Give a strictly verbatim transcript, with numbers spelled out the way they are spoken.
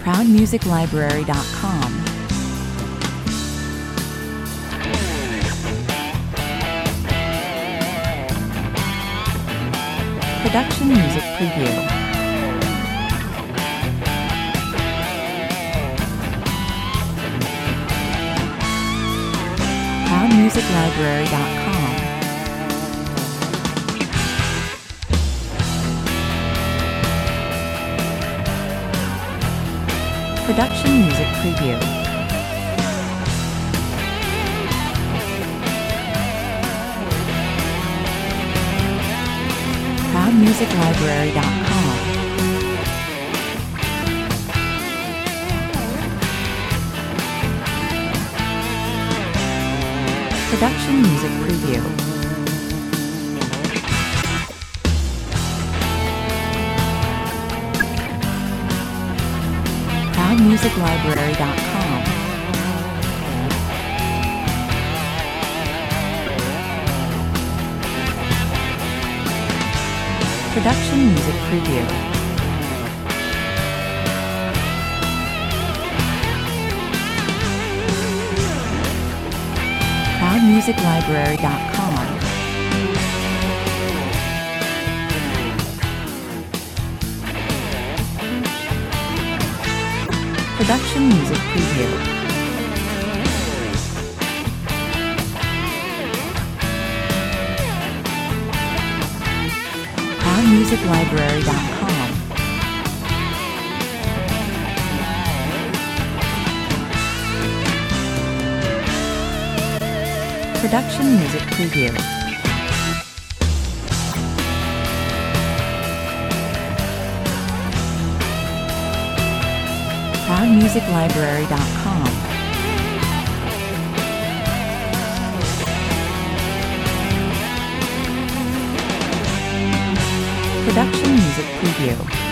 proud music library dot com. Production Music Preview. proud music library dot com. Production Music Preview. proud music library dot com. Production Music Preview. proud music library dot com. Production Music Preview. proud music library dot com. Production Music Preview. proud music library dot com. Production Music Preview. proud music library dot com. Production Music Preview.